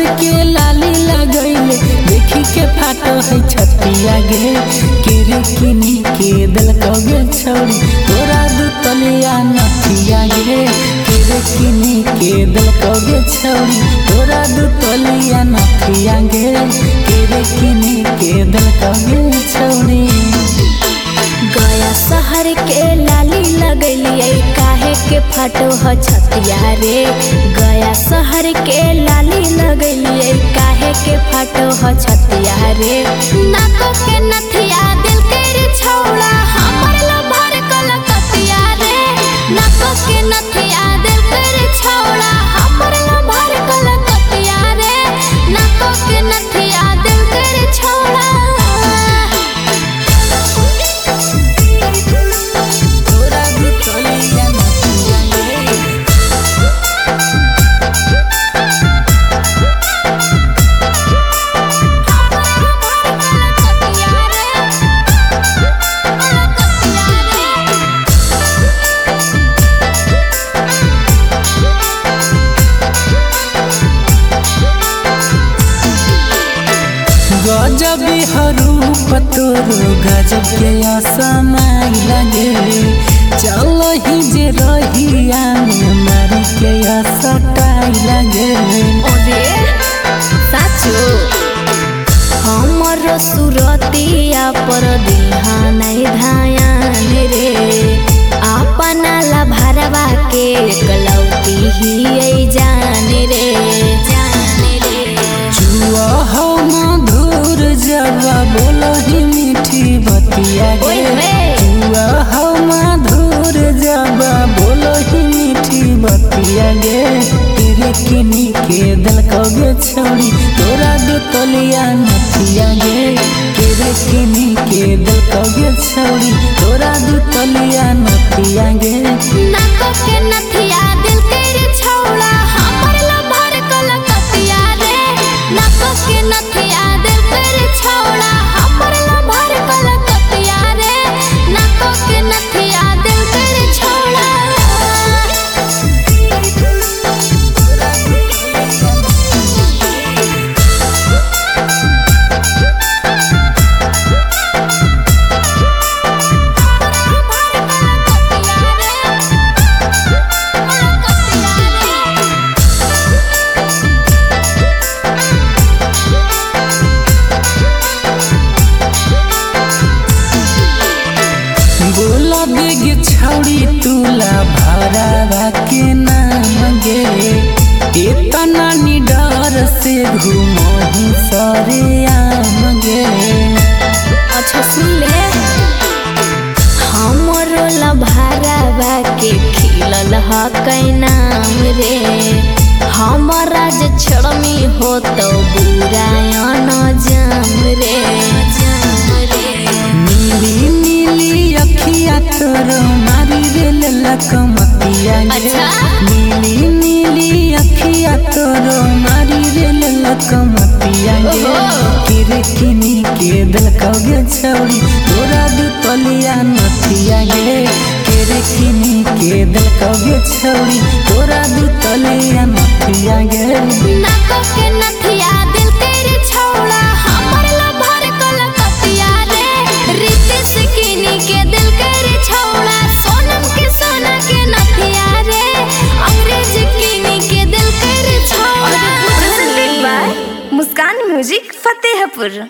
के लाली लगैले देखी के फाटो है छतिया गे केरे किनी के दिल कगे छौड़ी तोरा दू तलिया नथिया गे केरे किनी के दिल कगे छौड़ी तोरा दू तलिया नथिया गे केरे किनी के दिल कगे छौड़ी। गया शहर के लाली लगलिए काहे के फाटो ह छतिया रे गया शहर के लाली लगलिए काहे के फाटो ह छतिया रे नाको के नथिया दिल के रे छौड़ा हमर लभर कलकतिया रे नाको के नथिया दिल के रे छौड़ा हमर लभर कलकतिया रे नाको के नथिया दिल के रे छौड़ा। गजब हरूप तोरो गजब के असमाई लगे चल ही जे रहिया में मारी के सटाई लगे। ओरे साचो हमर सुरतिया पर ध्यान ध्यान रे अपना ला भरवा के कलौती ही जान रे जुआ हो मधुर जवा बोलो ही मीठी बतिया गे जुआ हो मधुर जवा बोलो ही मीठी बतिया गे तेरे किनी के दिल कगे छौड़ी तोरा दू तलिया नथिया गे तेरे किनी के दिल कगे छौड़ी तोरा दू तलिया नथिया गे नाको के नथिया दिल के रे छौड़ा हमर लभर कलकतिया रे नाको के नथिया दिल के रे छौड़ा हमर लभर कलकतिया रे नाको के नथिया दिल के रे छौड़ा। बोला बेगे छौड़ी तुला भरावा के नाम गे इतना निडर से घूमही सरे आम गे। अच्छा सुन ले हमर लभरावा के खिलल ह कै नाम रे हमारा जे छड़मी हो तो बुरा न जाम रे नीली नीली अखिया तोरो मारी रे लकमतिया गे नीली नीली अखिया तोरो मारी रे लकमतिया गे तेरे किनी के दिल कगे छौड़ी तोरा दू तलिया नथिया गे तेरे किनी के दिल कगे छौड़ी तोरा दू तलिया नथिया गे नाको के नथिया दिल के रे छौड़ा हमर लभर कलकतिया रे रितेश किनी के दिल के रे छौड़ा सोनम के सोना के नथिया रे अंग्रेज किनी के दिल के रे छौड़ा। मुस्कान म्यूजिक फतेहपुर।